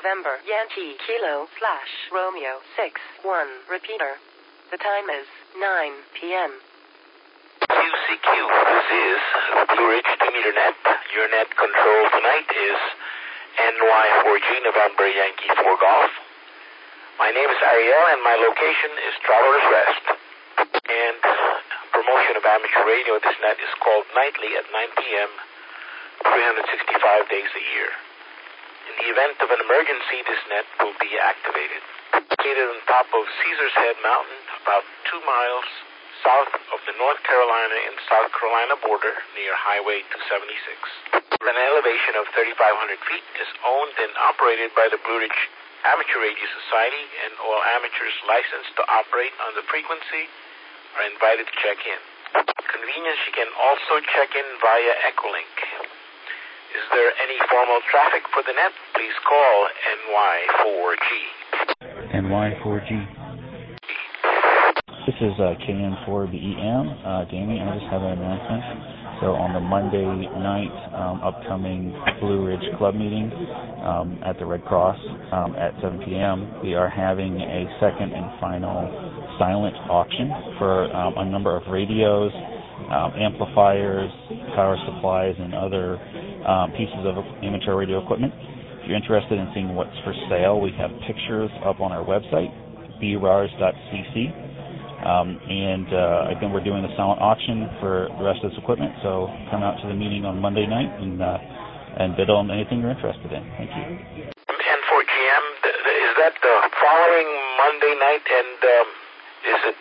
November Yankee Kilo / Romeo 6-1 repeater. The time is 9 p.m. QCQ, this is Blue Ridge 2-meter net. Your net control tonight is NY4G November Yankee 4 Golf. My name is Ariel and my location is Travelers Rest. And promotion of amateur radio, this net is called nightly at 9 p.m. 365 days a year. In the event of an emergency, this net will be activated. Located on top of Caesar's Head Mountain, about 2 miles south of the North Carolina and South Carolina border near Highway 276. An elevation of 3,500 feet is owned and operated by the Blue Ridge Amateur Radio Society, and all amateurs licensed to operate on the frequency are invited to check in. Convenience, you can also check in via Echolink. Is there any formal traffic for the net? Please call NY4G. NY4G. This is KN4BEM. Danny, I just have an announcement. So on the Monday night upcoming Blue Ridge Club meeting at the Red Cross at 7 p.m., we are having a second and final silent auction for a number of radios, amplifiers, power supplies, and other pieces of amateur radio equipment. If you're interested in seeing what's for sale, we have pictures up on our website, brars.cc. Again, we're doing a silent auction for the rest of this equipment, so come out to the meeting on Monday night and bid on anything you're interested in. Thank you. And for GM, is that the following Monday night, and is it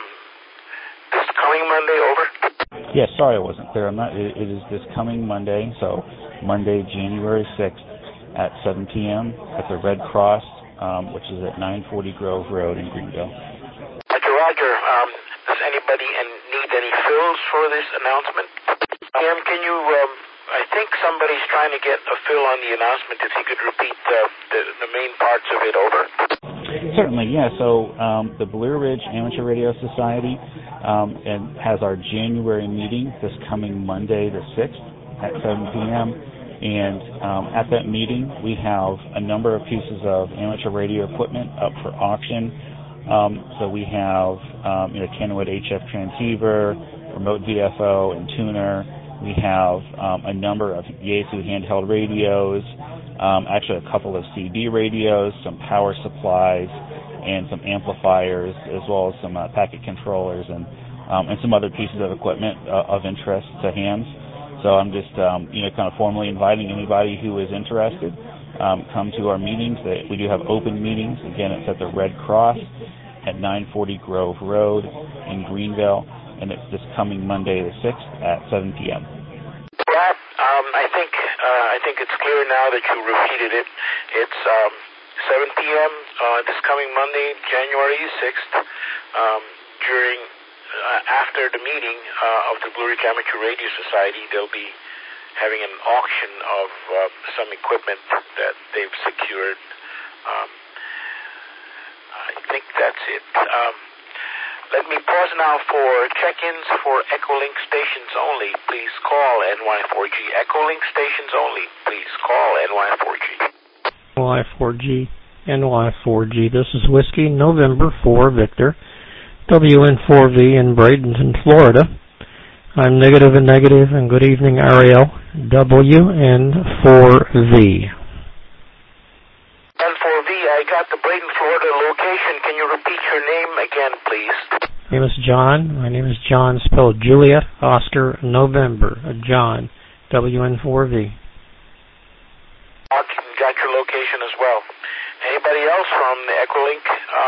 this coming Monday over? Yeah, sorry I wasn't clear on that. It is this coming Monday, so Monday, January 6th at 7 p.m. at the Red Cross, which is at 940 Grove Road in Greenville. Roger, does anybody need any fills for this announcement? Can you, I think somebody's trying to get a fill on the announcement. If you could repeat the main parts of it over. Certainly, yeah. So the Blue Ridge Amateur Radio Society and has our January meeting this coming Monday the 6th at 7 p.m. And at that meeting, we have a number of pieces of amateur radio equipment up for auction. So we have Kenwood HF transceiver, remote VFO, and tuner. We have a number of Yaesu handheld radios, actually a couple of CB radios, some power supplies, and some amplifiers, as well as some packet controllers and some other pieces of equipment of interest to hands. So I'm just kind of formally inviting anybody who is interested. Come to our meetings. We do have open meetings. Again, it's at the Red Cross at 940 Grove Road in Greenville, and it's this coming Monday the 6th at 7 p.m. Well, I think it's clear now that you repeated it. It's 7 p.m. This coming Monday, January 6th, after the meeting of the Blue Ridge Amateur Radio Society. They'll be having an auction of some equipment that they've secured. I think that's it. Let me pause now for check-ins for Echolink stations only. Please call NY4G. Echolink stations only. Please call NY4G. NY4G. This is Whiskey November 4 Victor. WN4V in Bradenton, Florida. I'm negative and negative, and good evening, Ariel. WN4V. N4V, I got the Braden, Florida location. Can you repeat your name again, please? My name is John. My name is John, spelled Juliet, Oscar, November. John, WN4V. Got your location as well. Anybody else from the Echolink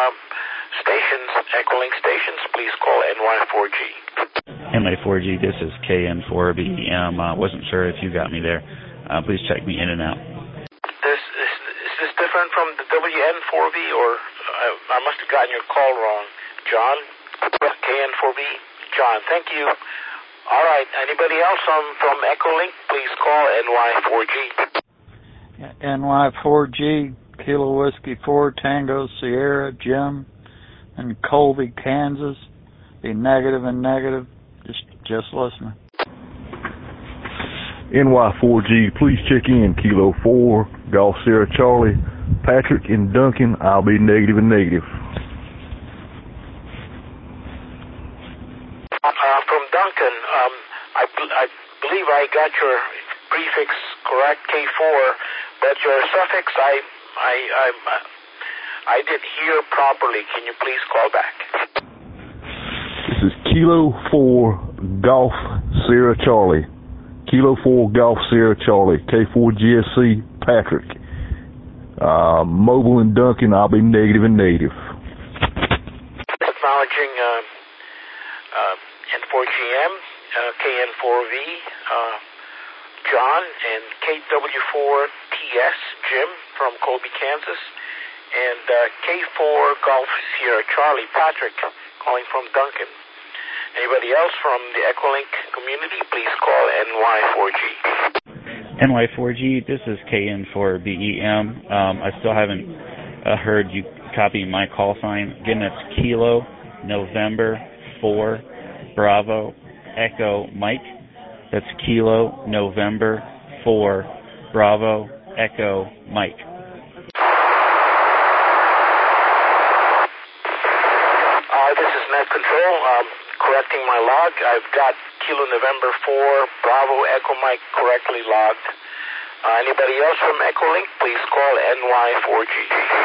stations, please call NY4G. NY4G, this is KN4BEM. Wasn't sure if you got me there. Please check me in and out. Is this different from the WN4V, or I must have gotten your call wrong? John? KN4B? John, thank you. All right, anybody else from Echolink, please call NY4G. NY4G, Kilo Whiskey 4, Tango, Sierra, Jim, and Colby, Kansas. Be negative and negative. Just listening. NY4G, please check in. Kilo 4, Golf Sierra Charlie, Patrick and Duncan, I'll be negative and negative. From Duncan, I believe I got your prefix correct, K4, but your suffix I didn't hear properly. Can you please call back? This is Kilo 4 Golf Sierra Charlie. Kilo 4 Golf Sierra Charlie. K4 GSC Patrick. Mobile and Duncan, I'll be negative and negative. Acknowledging N4GM, KN4V, John, and KW4TS, Jim from Colby, Kansas, and K4 Golf Sierra Charlie, Patrick, calling from Duncan. Anybody else from the Echolink community, please call NY4G. NY4G, this is KN4BEM. I still haven't heard you copy my call sign. Again, that's Kilo November 4 Bravo Echo Mike. That's Kilo November 4 Bravo Echo Mike. This is Net Control. Correcting my log. I've got Kilo November 4 Bravo Echo Mike correctly logged. Anybody else from Echolink, please call NY4G.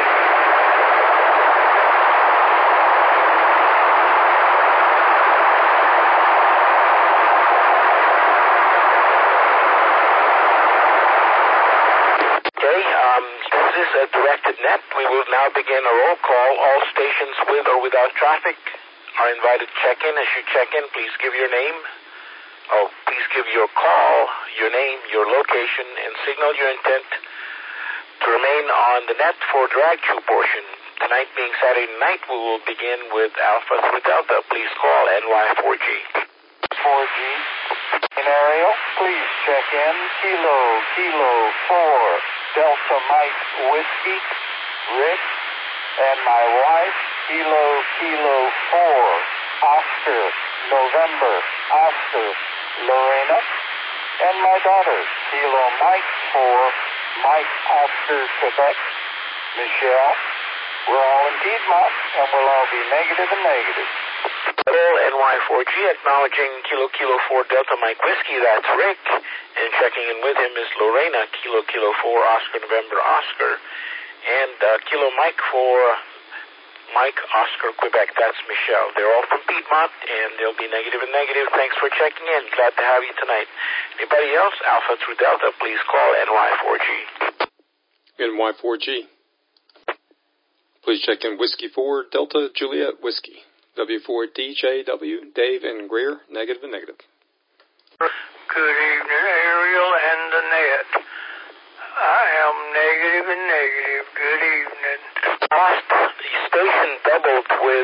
This is a directed net. We will now begin a roll call. All stations with or without traffic are invited to check in. As you check in, please give your name. Please give your call, your name, your location, and signal your intent to remain on the net for drag through portion. Tonight being Saturday night, we will begin with Alpha through Delta. Please call NY4G. 4G. In Ariel, please check in. Kilo 4 Delta Mike Whiskey, Rick, and my wife, Kilo 4 Oscar November Oscar Lorena, and my daughter, Kilo Mike 4 Mike Oscar Quebec Michelle. We're all in Piedmont, and we'll all be negative and negative. Hello, NY4G, acknowledging Kilo 4 Delta Mike Whiskey, that's Rick, and checking in with him is Lorena, Kilo 4 Oscar November Oscar, and Kilo Mike 4 Mike Oscar Quebec, that's Michelle. They're all from Piedmont, and they'll be negative and negative. Thanks for checking in. Glad to have you tonight. Anybody else? Alpha through Delta, please call NY4G. NY4G. Please check in Whiskey 4 Delta Juliet Whiskey. W4DJW, Dave and Greer, negative and negative. Good evening, Ariel and the net. I am negative and negative. Good evening. The station doubled with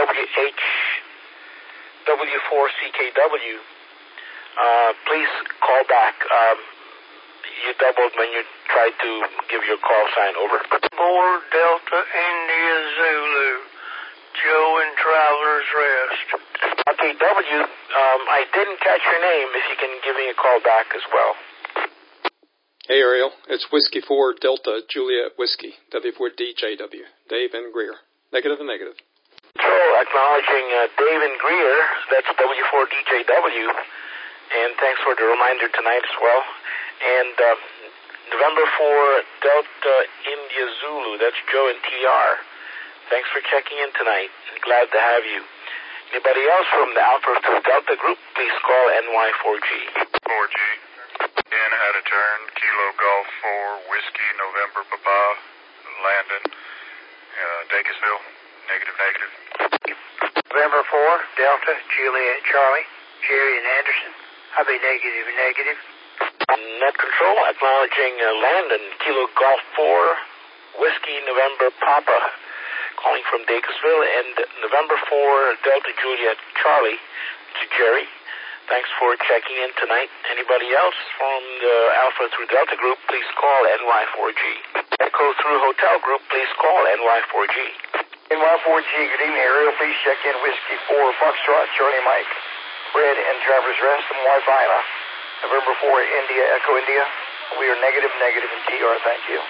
W4CKW. Please call back. You doubled when you tried to give your call sign. Over. 4 Delta India Zulu. Joe and Traveler's Rest. Okay, I didn't catch your name. If you can give me a call back as well. Hey, Ariel. It's Whiskey 4 Delta Juliet Whiskey. W4DJW, Dave and Greer. Negative and negative. So, acknowledging Dave and Greer, that's W4DJW. And thanks for the reminder tonight as well. And November 4 Delta India Zulu, that's Joe and TR. Thanks for checking in tonight. Glad to have you. Anybody else from the Alpha through Delta group, please call NY4G. 4G. In out of turn, Kilo Golf 4, Whiskey, November, Papa, Landon, Dacusville, negative. November 4, Delta, Juliet, Charlie, Jerry and Anderson. I'll be negative. Net Control, acknowledging Landon, Kilo Golf 4, Whiskey, November, Papa, calling from Dacusville, and November 4, Delta Juliet Charlie to Jerry. Thanks for checking in tonight. Anybody else from the Alpha through Delta group, please call NY4G. Echo through Hotel group, please call NY4G. NY4G, good evening, Ariel. Please check in Whiskey 4, Foxtrot, Charlie Mike, Red and Traveler's Rest, and Wife Isla. November 4, India, Echo India. We are negative in TR, thank you.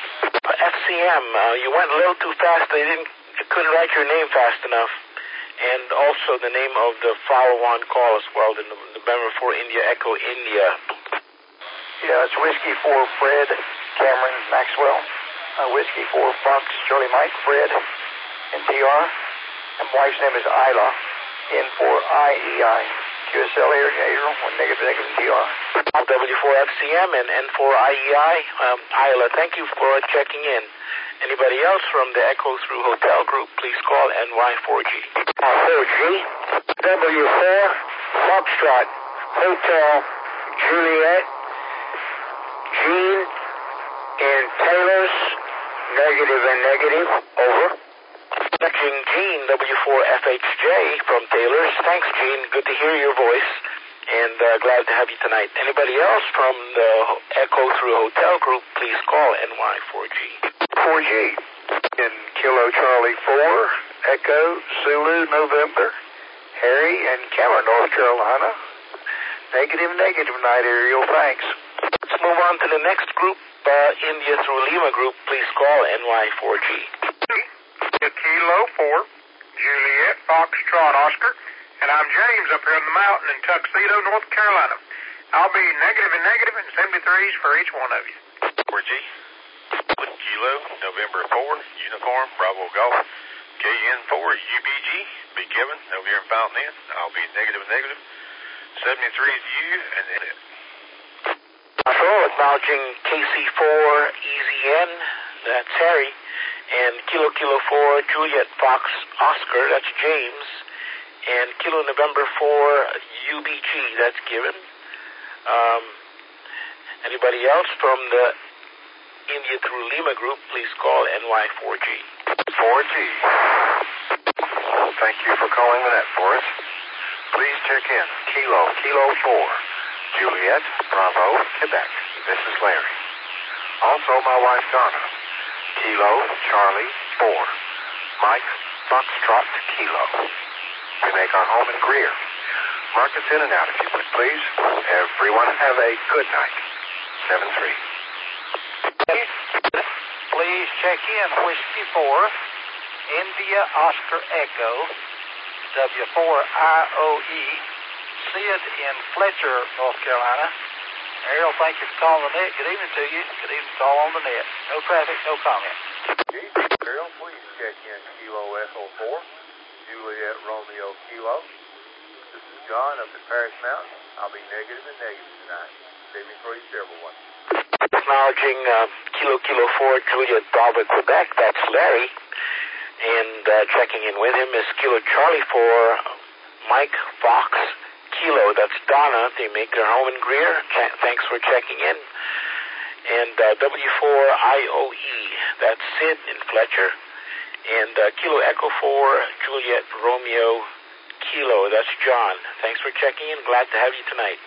FCM, you went a little too fast. You couldn't write your name fast enough. And also the name of the follow-on call as well, the November 4 India Echo India. Yeah, it's Whiskey 4 Fred, Cameron Maxwell. Whiskey 4 Fox, Charlie Mike, Fred, and TR. And my wife's name is Isla, N4IEI. QSL here, April, negative and TR. W4FCM and N4IEI. Isla, thank you for checking in. Anybody else from the Echo Through Hotel group, please call NY4G. 4G, W4, Foxtrot, Hotel, Juliet, Gene, and Taylor's, negative and negative, over. Catching Gene, W4FHJ from Taylor's. Thanks, Gene. Good to hear your voice, and glad to have you tonight. Anybody else from the Echo Through Hotel group, please call NY4G. 4G, in Kilo Charlie 4, Echo, Zulu, November, Harry, and Cameron, North Carolina. Negative night, Ariel. Thanks. Let's move on to the next group, India Through Lima group. Please call NY4G. Kilo 4, Juliet, Foxtrot, Oscar, and I'm James up here on the mountain in Tuxedo, North Carolina. I'll be negative and 73s for each one of you. 4G, Kilo, November 4, Uniform, Bravo Golf, KN4, UBG, be Kevin, over here in Fountain Inn. I'll be negative, 73 to you, and then it. Control, acknowledging KC4, EZN, that's Harry. And Kilo 4, Juliet Fox Oscar, that's James. And Kilo November 4, UBG, that's given. Anybody else from the India Through Lima group, please call NY4G. 4G. Thank you for calling the net for us. Please check in. Kilo 4, Juliet, Bravo, Quebec. This is Larry. Also my wife Donna. Kilo, Charlie, 4. Mike, Foxtrot, Kilo. We make our home in Greer. Mark us in and out if you would, please. Everyone have a good night. 7-3. Please check in. Whiskey 4, India Oscar Echo, W4IOE, Sid in Fletcher, North Carolina. Ariel, thank you for calling the net. Good evening to you. Good evening to all on the net. No traffic, no comment. Ariel, please check in Kilo Echo 4, Juliet Romeo Kilo. This is John up at Paris Mountain. I'll be negative tonight. Save me for each every one. Acknowledging Kilo 4, Juliet Bravo, Quebec, that's Larry. And checking in with him is Kilo Charlie 4, Mike Fox Kilo, that's Donna. They make their home in Greer. Thanks for checking in. And W4IOE, that's Sid in Fletcher. And Kilo Echo 4, Juliet Romeo Kilo, that's John. Thanks for checking in. Glad to have you tonight.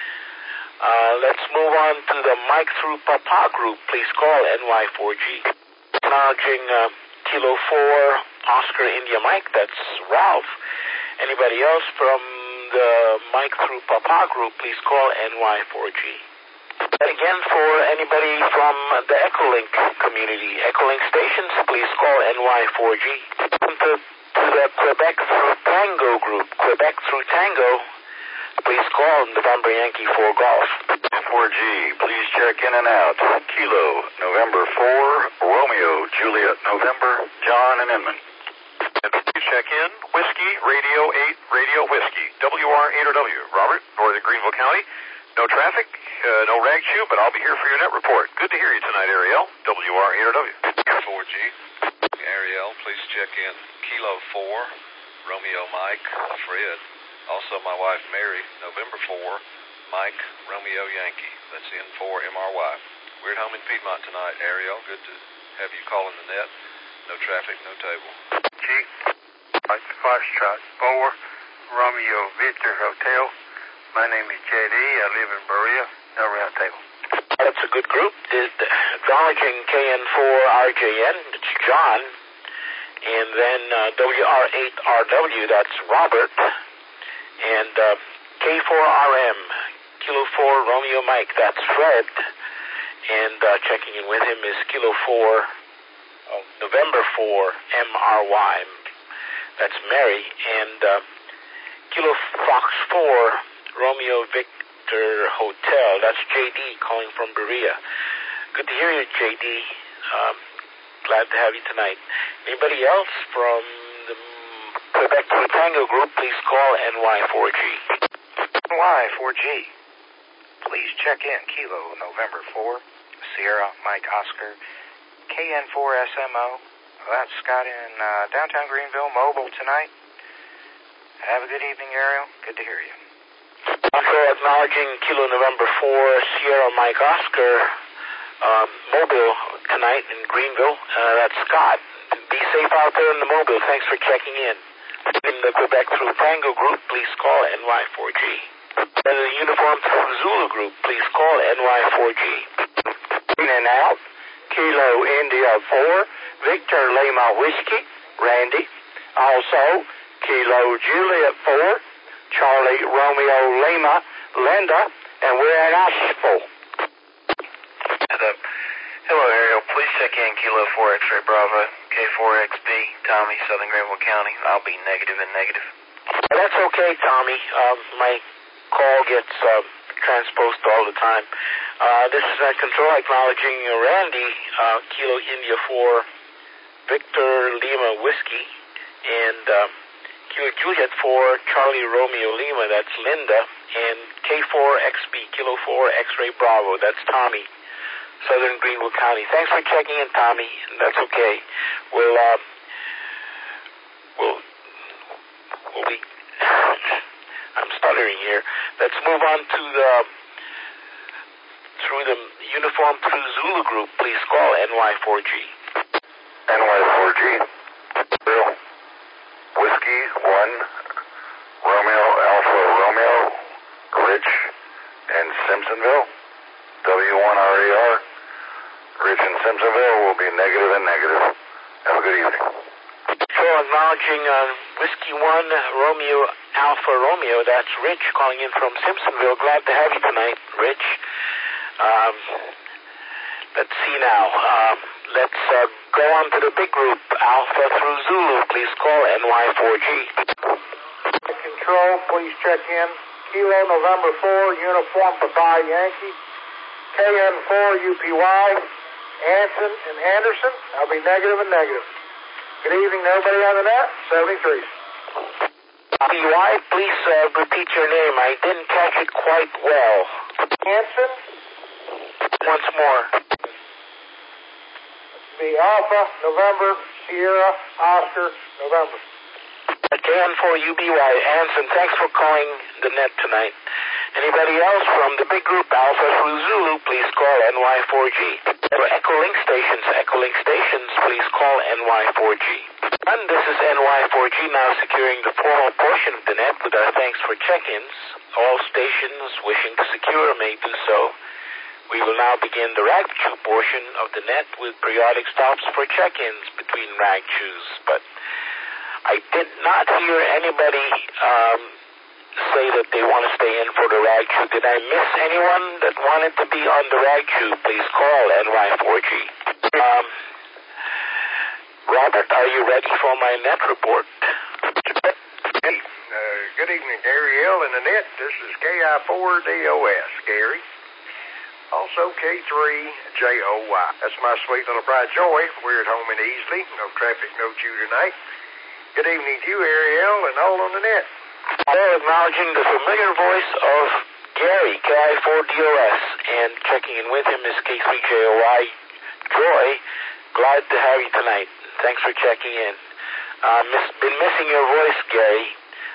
Let's move on to the Mike Through Papa group. Please call NY4G. Acknowledging Kilo 4, Oscar India Mike, that's Ralph. Anybody else from the Mike Through Papa group, please call NY4G. And again, for anybody from the Echolink community, Echolink stations, please call NY4G. To the Quebec Through Tango group, Quebec Through Tango, please call November Yankee 4 Golf. 4G, please check in and out. Kilo, November 4, Romeo, Juliet, November, John and Inman. Please check in Whiskey, Radio 8, Radio Whiskey, WR8RW, Robert, Northern Greenville County. No traffic, no rag chew, but I'll be here for your net report. Good to hear you tonight, Ariel, WR8RW. 4G, Ariel, please check in Kilo 4, Romeo Mike, Fred. Also my wife Mary, November 4, Mike, Romeo Yankee. That's N4MRY. We're at home in Piedmont tonight, Ariel. Good to have you calling the net. No traffic, no table. G, Mike Foxtrot 4, Romeo Victor Hotel. My name is J.D. I live in Berea. No round table. That's a good group. Acknowledging KN4RJN, it's John. And then WR8RW, that's Robert. And K4RM, Kilo 4 Romeo Mike, that's Fred. and checking in with him is Kilo 4, November 4, MRY. That's Mary. And Kilo Fox 4, Romeo Victor Hotel. That's JD calling from Berea. Good to hear you, JD. Glad to have you tonight. Anybody else from the Quebec Tango group, please call NY4G. NY4G. Please check in Kilo November 4, Sierra Mike Oscar, KN4SMO. That's Scott in downtown Greenville, mobile tonight. Have a good evening, Ariel. Good to hear you. Also acknowledging Kilo November 4, Sierra Mike Oscar, mobile tonight in Greenville. That's Scott. Be safe out there in the mobile. Thanks for checking in. In the Quebec Through Tango group, please call NY4G. In the Uniform Through Zulu group, please call NY4G. In and out, Kilo India 4, Victor Lima Whiskey, Randy. Also, Kilo Juliet 4, Charlie Romeo Lima, Linda, and we're at Asheville. Hello, Ariel. Please check in Kilo 4 X-Ray Bravo, K4XB, Tommy, Southern Greenville County. I'll be negative and negative. That's okay, Tommy. My call gets transposed all the time. This is at control acknowledging Randy, Kilo India 4, Victor Lima Whiskey, and Kilo Juliet 4, Charlie Romeo Lima, that's Linda, and K4XB, Kilo 4 X-Ray Bravo, that's Tommy, Southern Greenville County. Thanks for checking in, Tommy. That's okay. We'll be... I'm stuttering here. Let's move on to through the Uniform Through Zulu group. Please call NY4G. NY4G. Bill. Whiskey 1, Romeo Alpha Romeo, Rich, and Simpsonville. W1RER. Rich and Simpsonville will be negative and negative. Have a good evening. So acknowledging Whiskey 1, Romeo Alpha Romeo, that's Rich calling in from Simpsonville. Glad to have you tonight, Rich. Let's see now. Let's go on to the big group, Alpha Through Zulu. Please call NY4G. Control, please check in. Kilo November 4, Uniform Papa Yankee. KN4 UPY, Anson and Anderson. I'll be negative and negative. Good evening, nobody on the net, 73. UPY, please repeat your name. I didn't catch it quite well. Anson. Once more. The Alpha, November, Sierra, Oscar, November. KN4 UBY, Anson, thanks for calling the net tonight. Anybody else from the big group Alpha Through Zulu, please call NY4G. For Echolink stations, please call NY4G. And this is NY4G now securing the formal portion of the net with our thanks for check-ins. All stations wishing to secure may do so. We will now begin the rag chew portion of the net with periodic stops for check-ins between rag chews. But I did not hear anybody say that they want to stay in for the rag chew. Did I miss anyone that wanted to be on the rag chew? Please call NY4G. Robert, are you ready for my net report? Hey, good evening, Ariel and the net. This is KI4DOS, Gary. Also K3JOY. That's my sweet little bride Joy. We're at home in Easley. No traffic, no chew tonight. Good evening to you, Ariel, and all on the net. Well, acknowledging the familiar voice of Gary, KI4DOS, and checking in with him is K3JOY. Joy, glad to have you tonight. Thanks for checking in. Been missing your voice, Gary.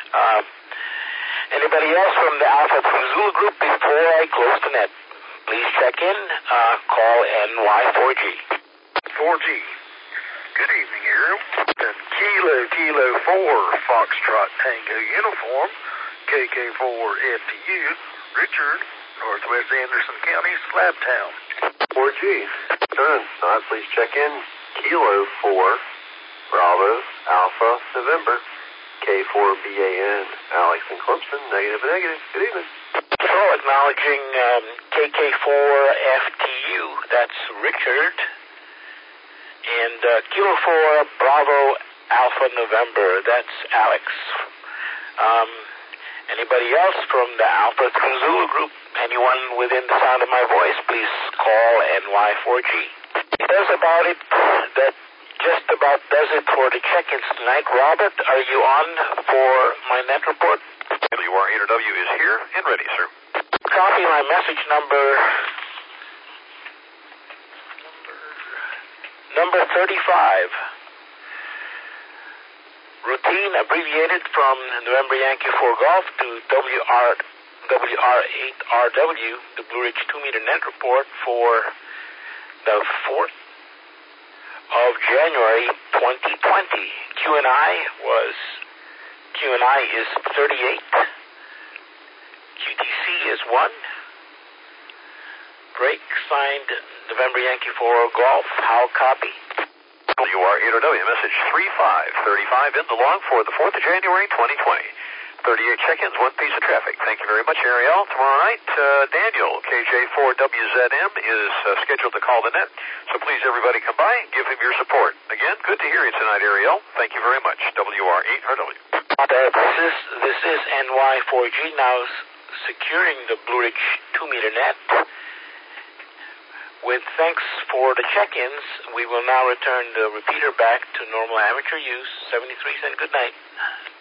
Anybody else from the Alpha Through Zulu group before I close the net? Please check in. Call NY4G. 4G. Good evening, Ariel. Kilo 4, Foxtrot Tango Uniform, KK4FTU, Richard, Northwest Anderson County, Slabtown. 4G. Turn. Please check in. Kilo 4, Bravo, Alpha, November, K4BAN, Alex and Clemson, negative and negative. Good evening. Also acknowledging KK4FTU, that's Richard, and Kilo 4 Bravo Alpha November, that's Alex. Anybody else from the Alpha 3 Zulu group, anyone within the sound of my voice, please call NY4G. That's about it. That just about does it for the check-ins tonight. Robert, are you on for my net report? WR W is here and ready, sir. Copy my message number 35. Routine abbreviated from November Yankee 4 Golf to WR8RW, the Blue Ridge 2-meter net report for the 4th of January 2020. QNI is 38. QTC is 1. Break signed November Yankee 4 Golf. How copy? WR8RW, message 3535 in the log for the 4th of January 2020. 38 check-ins, 1 piece of traffic. Thank you very much, Ariel. Tomorrow night, Daniel, KJ4WZM, is scheduled to call the net. So please, everybody, come by and give him your support. Again, good to hear you tonight, Ariel. Thank you very much. WR8RW. This is NY4G now securing the Blue Ridge 2-meter net. With thanks for the check-ins, we will now return the repeater back to normal amateur use. 73 cent good night.